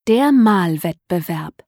Der Malwettbewerb.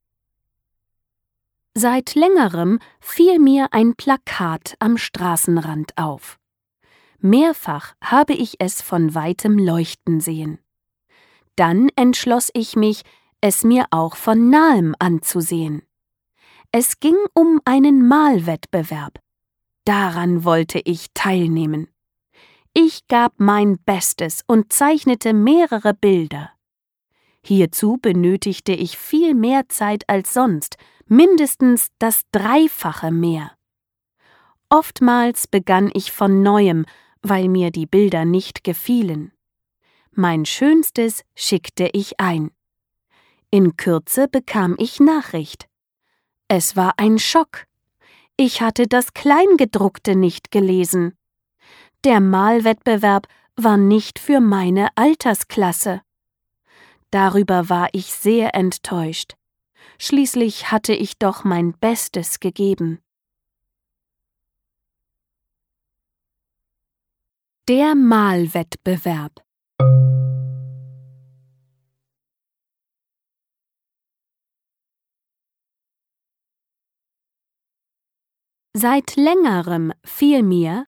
Seit längerem fiel mir ein Plakat am Straßenrand auf. Mehrfach habe ich es von weitem leuchten sehen. Dann entschloss ich mich, es mir auch von nahem anzusehen. Es ging um einen Malwettbewerb. Daran wollte ich teilnehmen. Ich gab mein Bestes und zeichnete mehrere Bilder. Hierzu benötigte ich viel mehr Zeit als sonst, mindestens das Dreifache mehr. Oftmals begann ich von Neuem, weil mir die Bilder nicht gefielen. Mein Schönstes schickte ich ein. In Kürze bekam ich Nachricht. Es war ein Schock. Ich hatte das Kleingedruckte nicht gelesen. Der Malwettbewerb war nicht für meine Altersklasse. Darüber war ich sehr enttäuscht. Schließlich hatte ich doch mein Bestes gegeben. Der Malwettbewerb. Seit längerem fiel mir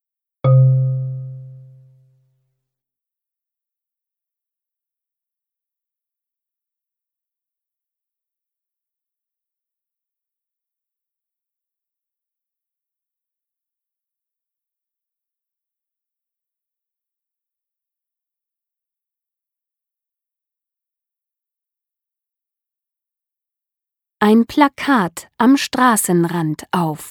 ein Plakat am Straßenrand auf.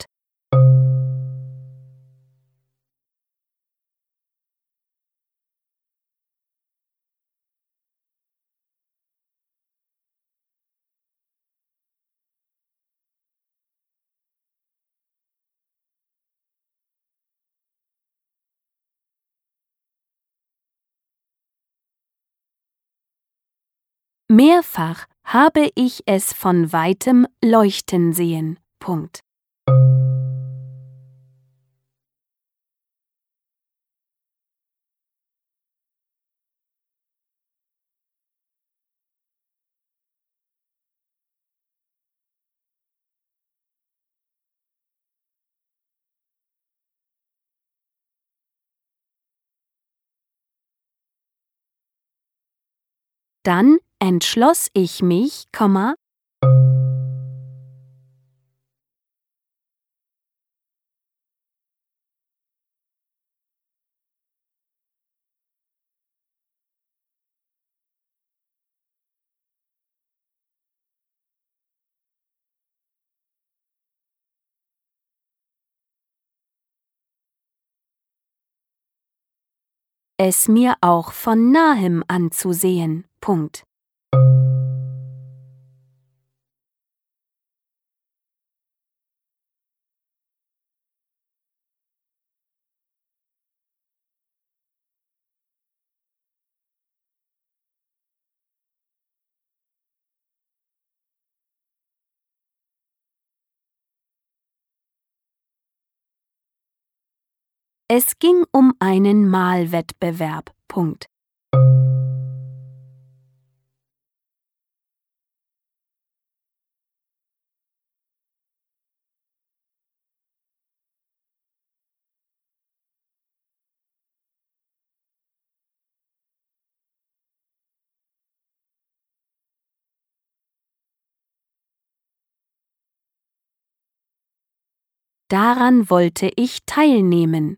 Mehrfach habe ich es von weitem leuchten sehen. Dann entschloss ich mich, es mir auch von nahem anzusehen. Es ging um einen Malwettbewerb. Daran wollte ich teilnehmen.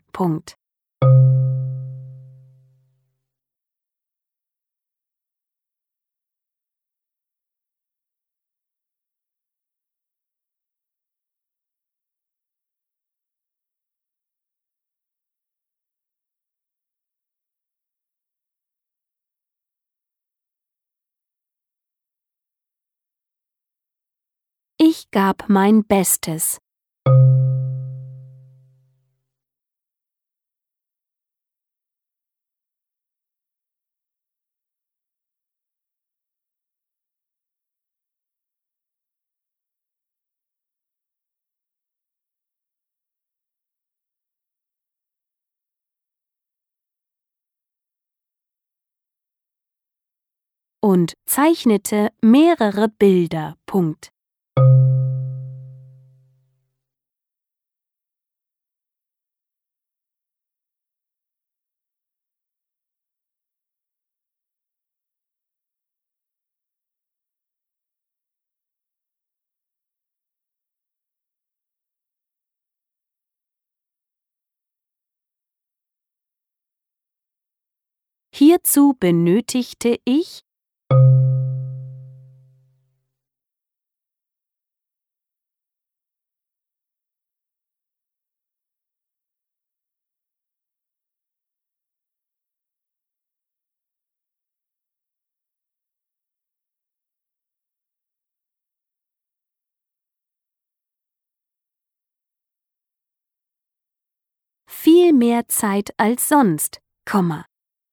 Ich gab mein Bestes. und zeichnete mehrere Bilder. Punkt. Hierzu benötigte ich viel mehr Zeit als sonst, Komma.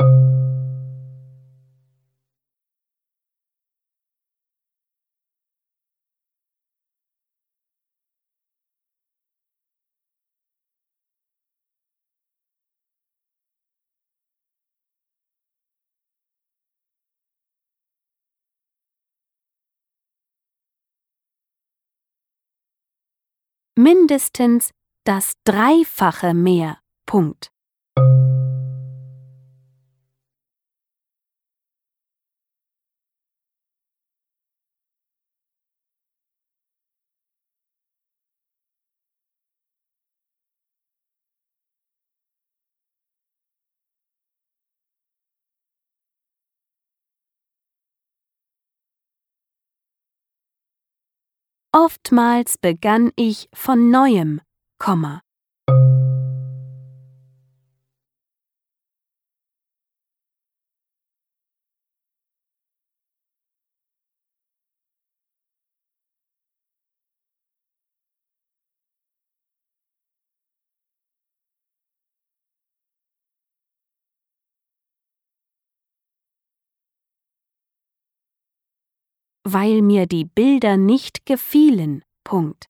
Mindestens das Dreifache mehr. Punkt. Oftmals begann ich von neuem, Komma. Weil mir die Bilder nicht gefielen. Punkt.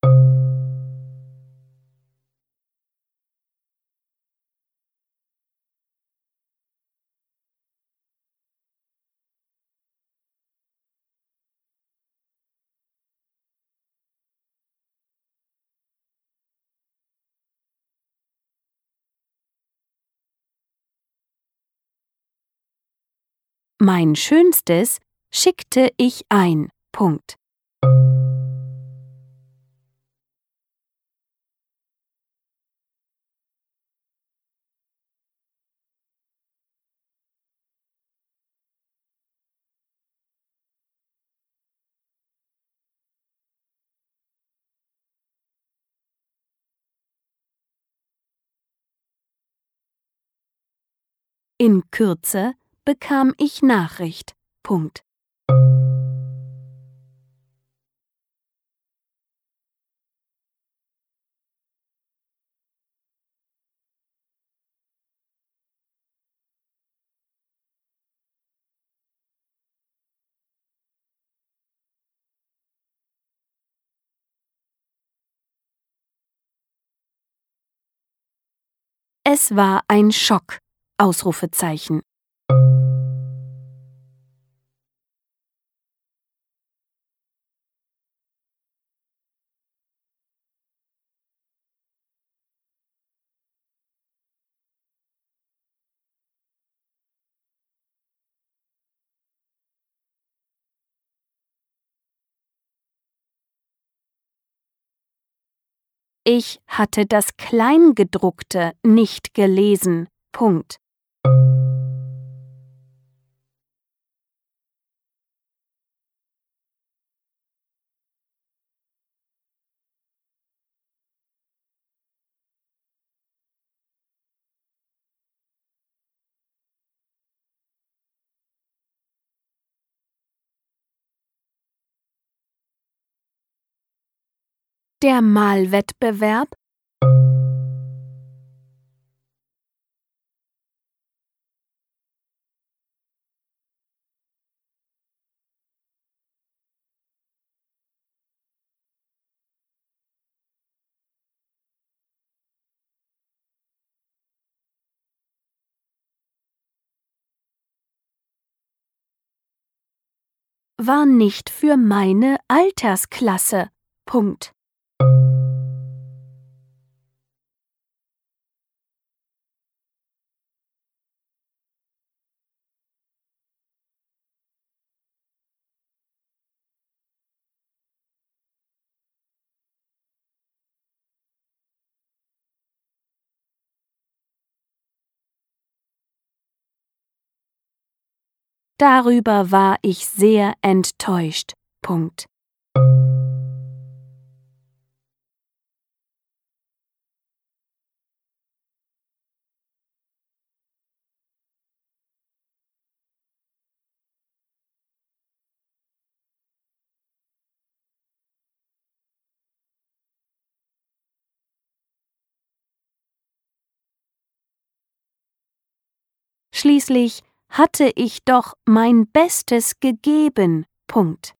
Mein Schönstes schickte ich ein. Punkt. In Kürze bekam ich Nachricht. Punkt. Es war ein Schock. Ausrufezeichen. Ich hatte das Kleingedruckte nicht gelesen. Punkt. Der Malwettbewerb war nicht für meine Altersklasse. Punkt. Darüber war ich sehr enttäuscht. Punkt. Schließlich hatte ich doch mein Bestes gegeben. Punkt.